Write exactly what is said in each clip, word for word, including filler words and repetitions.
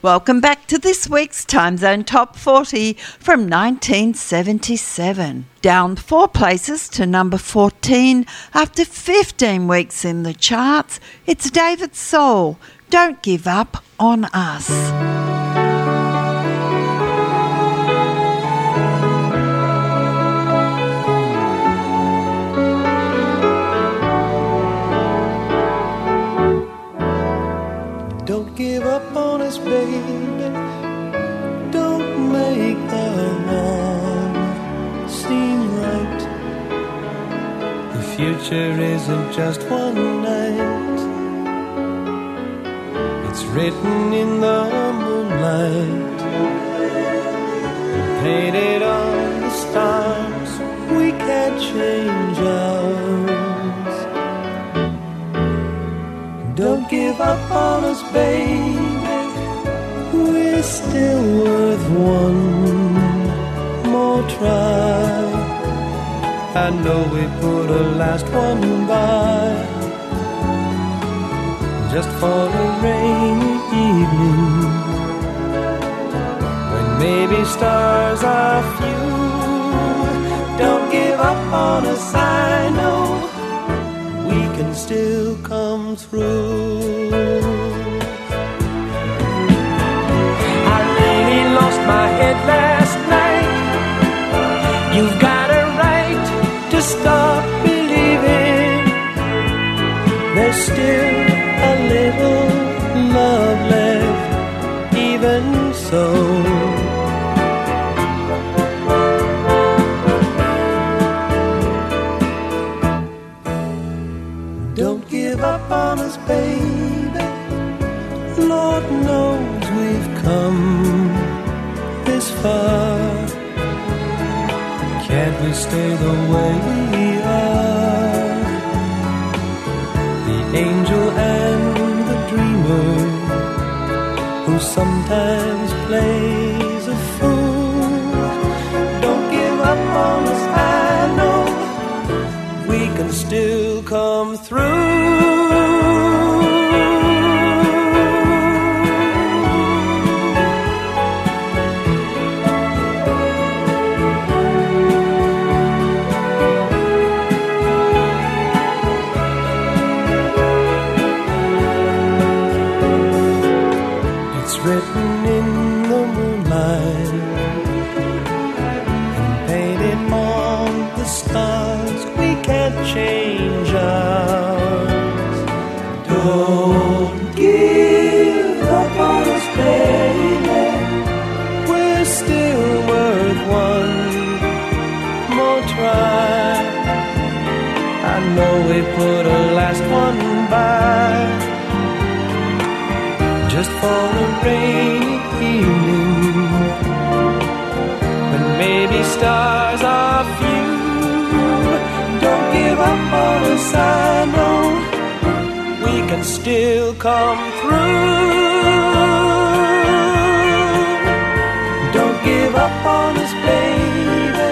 Welcome back to this week's Time Zone Top forty from nineteen seventy-seven. Down four places to number fourteen after fifteen weeks in the charts, it's David Soul, Don't Give Up on Us. Don't give up on us, baby. Don't make the wrong seem right. The future isn't just one night. It's written in the moonlight, painted on the stars. We can't change ours. Don't give up on us, baby. We're still worth one more try. I know we put a last one by, just for a rainy evening, when maybe stars are few. Don't give up on us, I know we can still come through. I really lost my head last night. You've got a right to stop believing. There's still a little love left, even so. Don't give up on us, baby. Lord knows we've come this far. Can't we stay the way we are? The angel and the dreamer, who sometimes plays a fool. Don't give up on us, I know we can still come through. It's written in the moonlight and painted on the stars. We can't change ours. Don't give up on us, baby. We're still worth one more try. I know we put a last one by, just for a rainy evening, when maybe stars are few. Don't give up on us, I know we can still come through. Don't give up on us, baby.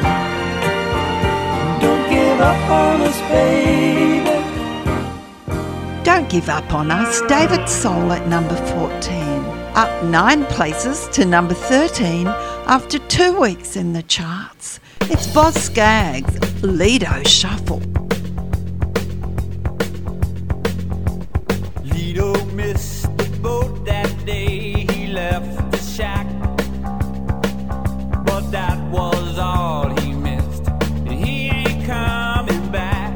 Don't give up on us, baby. Don't Give Up on Us, David Soul at number fourteen. Up nine places to number thirteen after two weeks in the charts. It's Boz Scaggs, Lido Shuffle. Lido missed the boat that day. He left the shack, but that was all he missed. He ain't coming back.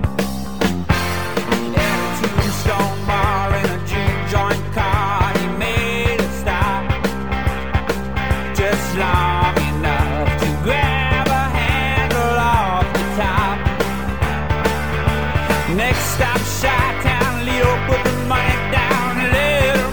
At a Tombstone bar in a juke joint car, he made a stop, just long enough to grab a handle off the top. Next stop, Chi-Town, Lido put the money down and let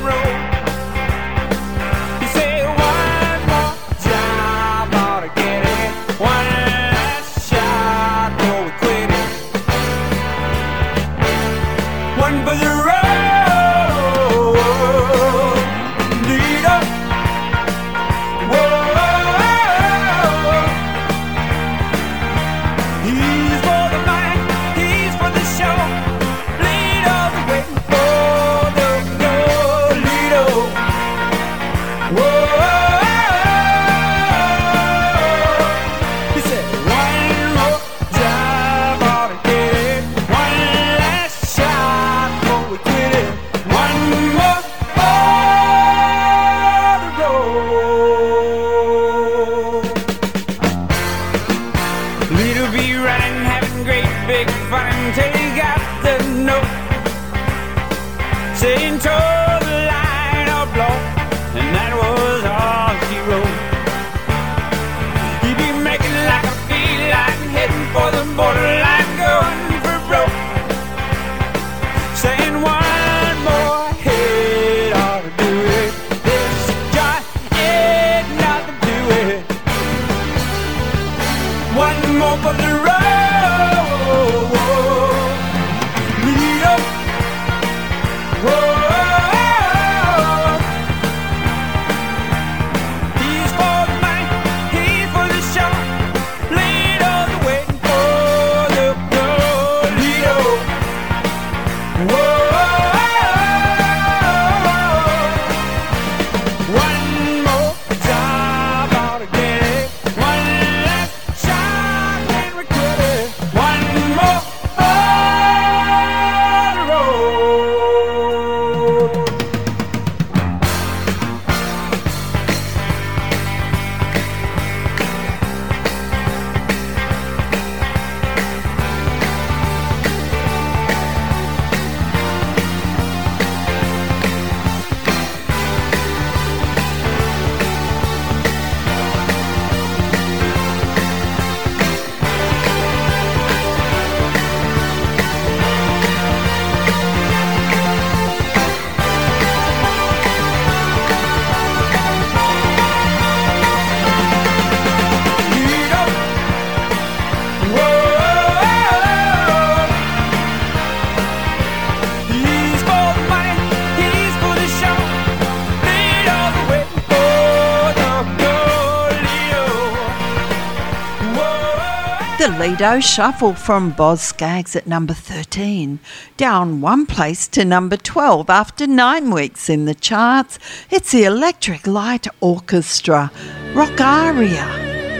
The Lido Shuffle from Boz Scaggs at number thirteen, down one place to number twelve after nine weeks in the charts. It's the Electric Light Orchestra, Rock Aria.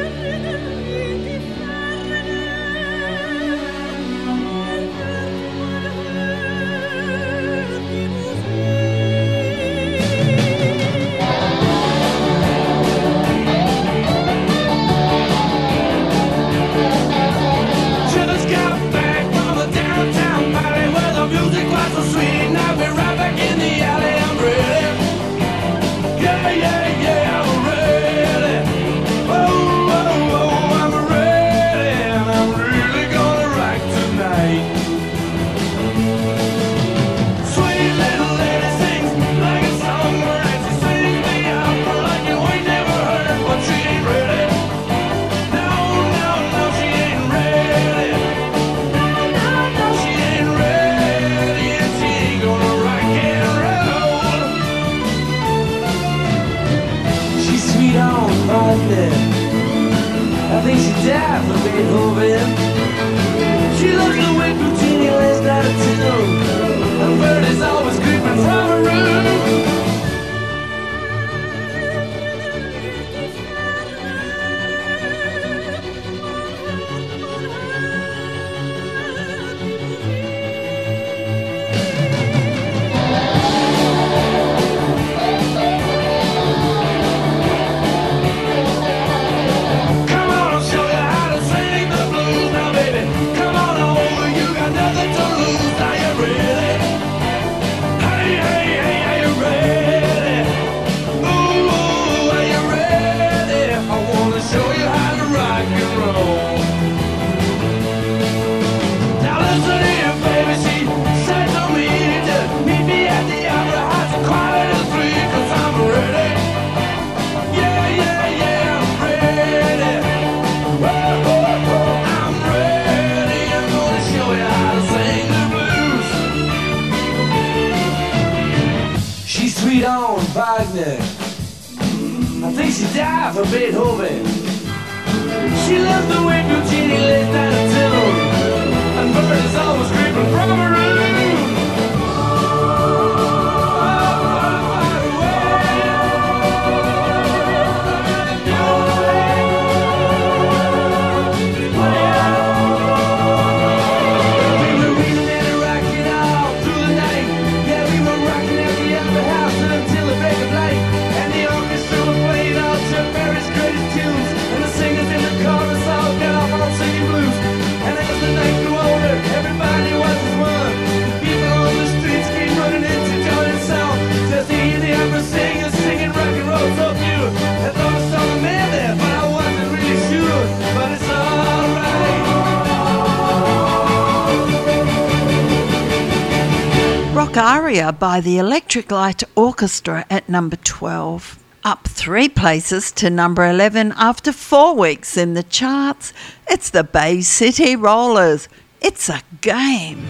Aria by the Electric Light Orchestra at number twelve. Up three places to number eleven after four weeks in the charts. It's the Bay City Rollers. It's a game.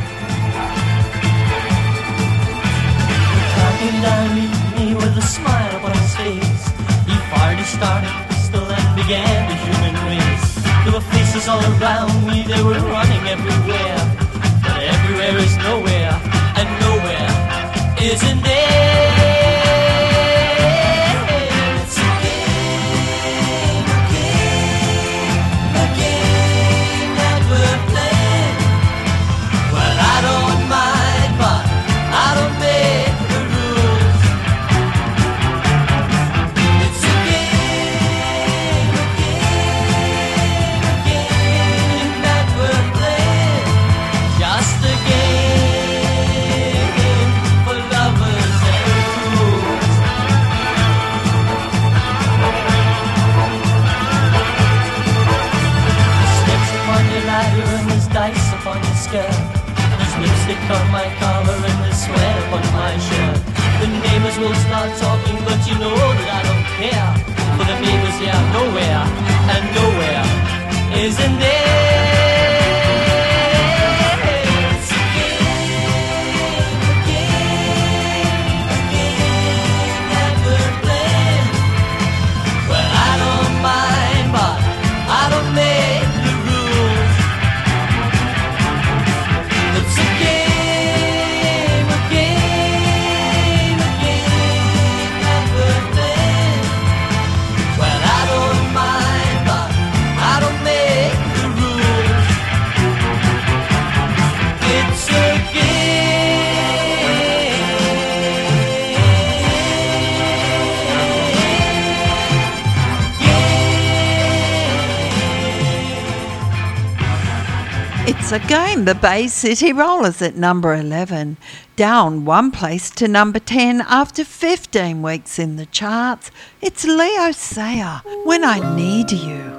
Talking down me with a smile upon his face. He fired his starting pistol and began the human race. There were faces all around me, they were running everywhere. But everywhere is nowhere. And nowhere isn't there. It's a game, a game, a game that we're playing. Well, I don't mind, but I don't make the rules. It's a game, a game, a game that we're playing. Once again, the Bay City Rollers at number eleven, down one place to number ten after fifteen weeks in the charts. It's Leo Sayer, When I Need You.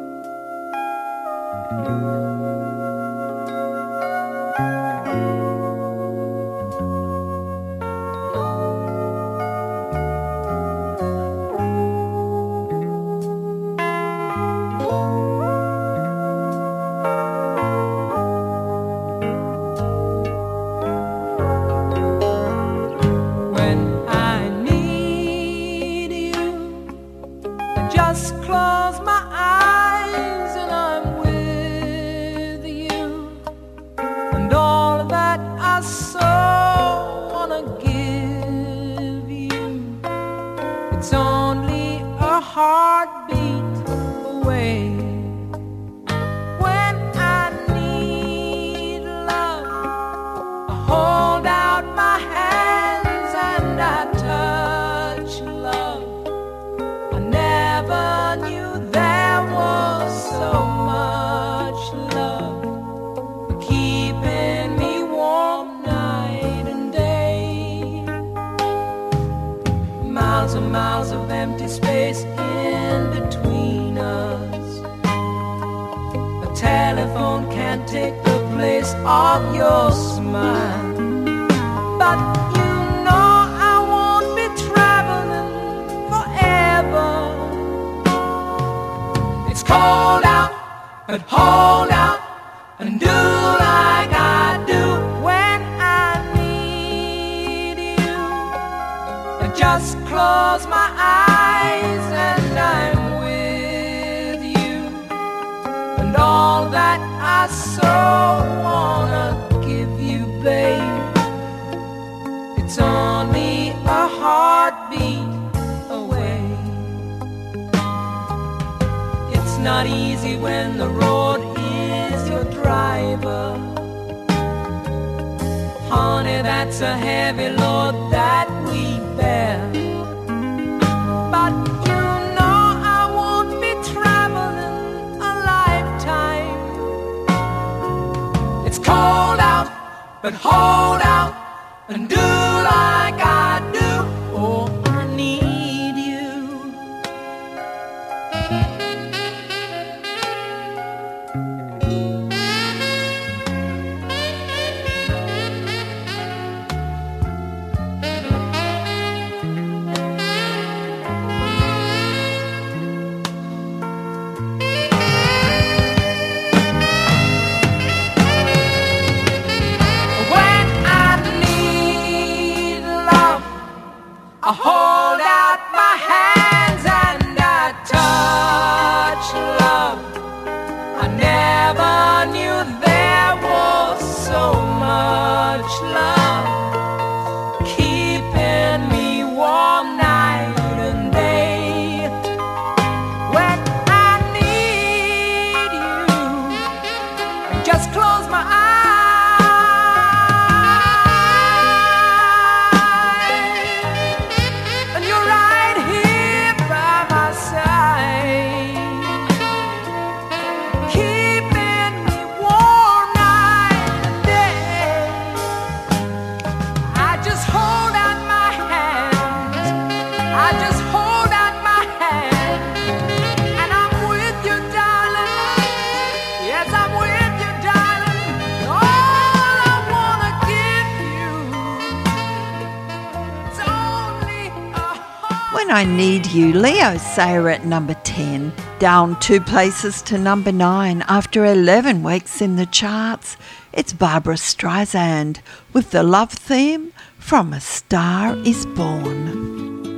I Need You, Leo Sayer at number ten, down two places to number nine after eleven weeks in the charts. It's Barbara Streisand with the love theme from A Star Is Born.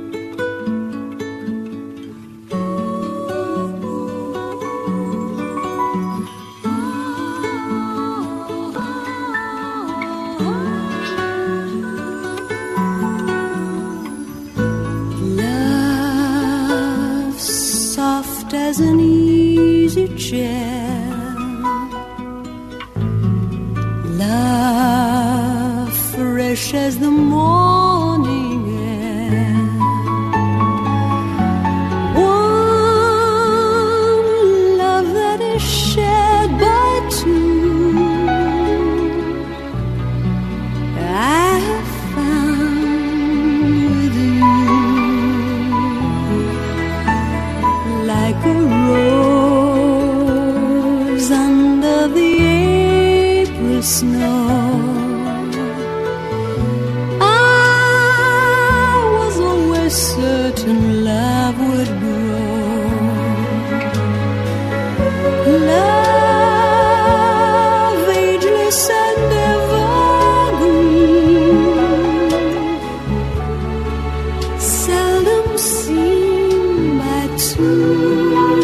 As an easy chair, love fresh as the morning air, one love that is shared by two, certain love would grow. Love, ageless and evergreen, seldom seen by two.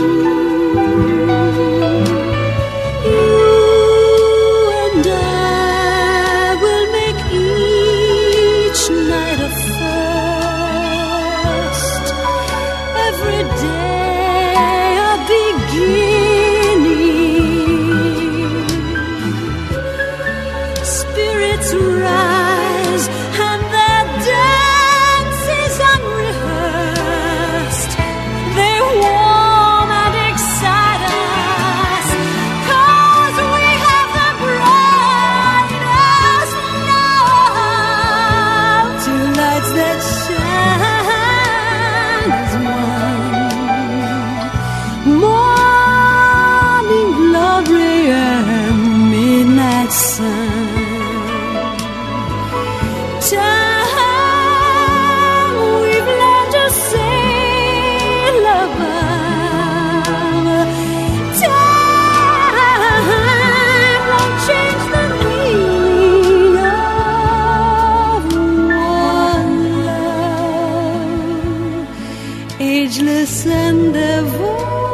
Ageless and ever,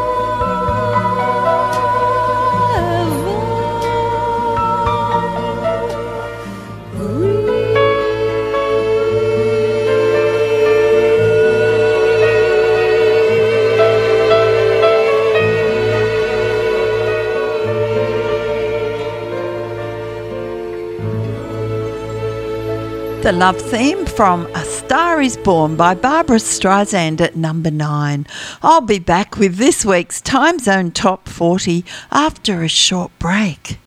The love theme from A Star Is Born by Barbra Streisand at number nine. I'll be back with this week's Time Zone Top forty after a short break.